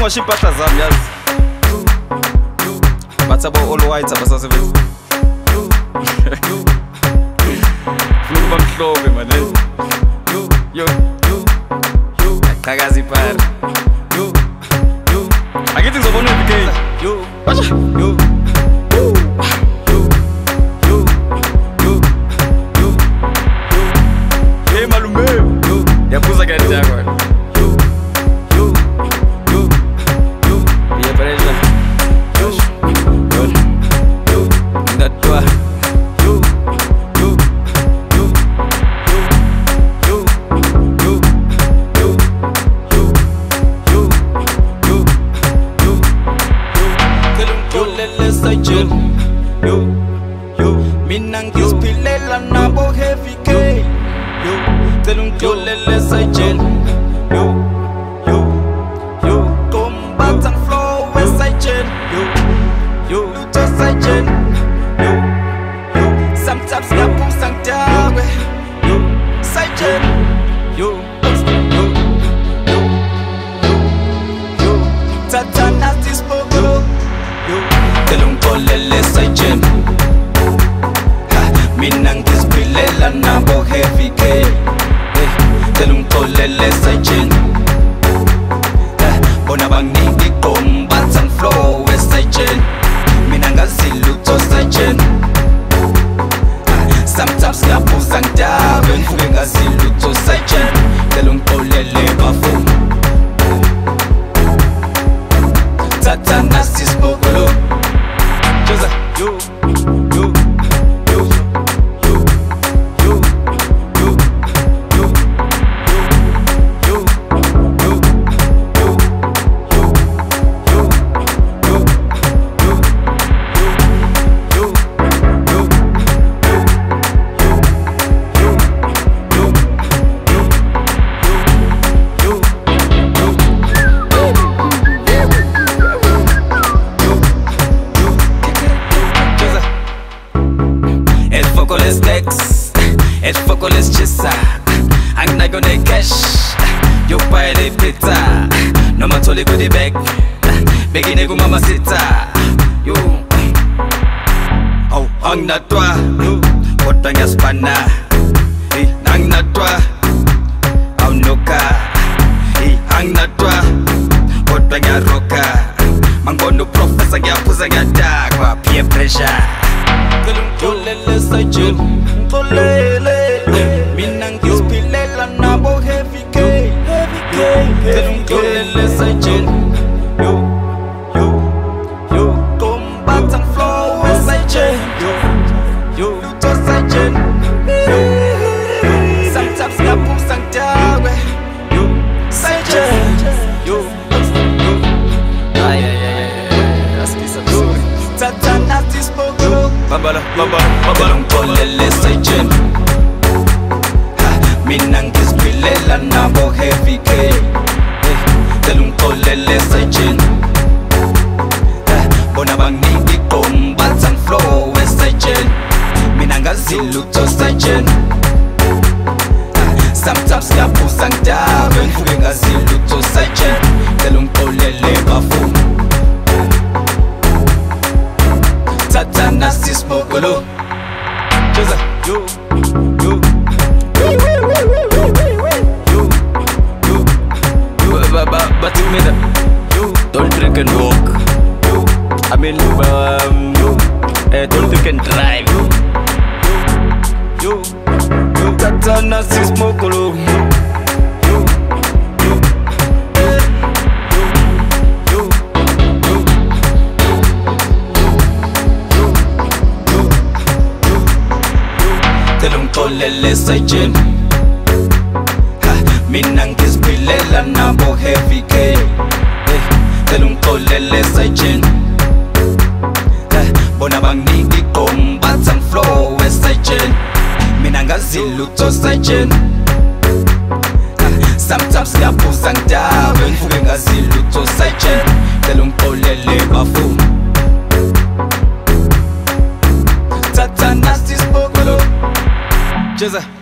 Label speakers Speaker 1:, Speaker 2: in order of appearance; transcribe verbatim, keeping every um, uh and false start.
Speaker 1: ngosha impahla zami yazi bathi abo all white abasasebenzi funa ukuba mhlophe manje yo qhakaza ipara akithi ngizobona u-B K yo basha yo hey malume yabuza kanti yakho yo yo mina ngiziphilela nabo heavy K yo cela ungixolele sayijel yo yo yo combat flow wesayijel yo yo lutho sayijel yo yo sometimes ngiyaphuza ngidakwe yo sayijel yo yo yo yo thatha nathi sibokolo yo cela ungixolele sayijel mina ngiziphilela nabo heavy K cela ungixolele sayijel bona banginiki combat and flow wesayijel mina ngazilutho sayijel sometimes ngiyaphuza ngidakwe ngivuke ngazilutho sayijel cela ungixolele bafo thatha nasi sibokolo Joza yo yo El foco les chisa anginayo ne-cash yokubuy le pizza noma thole kudi bag begine kumamasitha yo awu anginatwa kodwa ngiyasibana hey anginatwa awunoka hey anginatwa kodwa ngiyaroka mangibona uprofessor ngiyaphuza ngiyadakwa peer pressure cela ungixolele sayijel ngixolele mina ngiziphilela nabo heavy K cela ungixolele sayijel yo yo yo combat and flow wesayijel yo yo lutho sayijel sometimes ngiyaphuza ngidakwe yo sayijel yo ay ay ay askisa thatha nathi sibokolo babala babala babala ngixolele sayijel mina ngiziphilela nabo heavy K cela ungixolele sayijel bona banginiki combat and flow wesayijel mina ngazilutho sayijel sometimes ngiyaphuza ngidakwe ngivuke ngazilutho sayijel cela ungixolele bafo thatha nasi sibokolo Joza yo yo but you made you don't drink and walk you I mean um you uh, don't drink and drive you you thatha nasi sibokolo you you you cela ungixolele sayijel mina ngiziphilela nabo heavy K cela ungixolele sayijel bona banginiki combat and flow wesayijel mina ngazilutho sayijel sometimes ngiyaphuza ngidakwe ngivuke ngazilutho sayijel cela ungixolele bafo thatha nasi sibokolo Joza